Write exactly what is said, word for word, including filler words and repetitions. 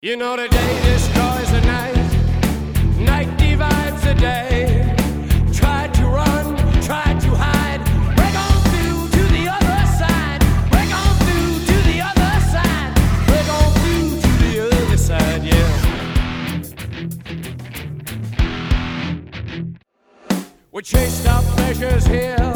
You know the day destroys the night, night divides the day. Try to run, try to hide, break on through to the other side, break on through to the other side, break on through to the other side, yeah. We chased our pleasures here.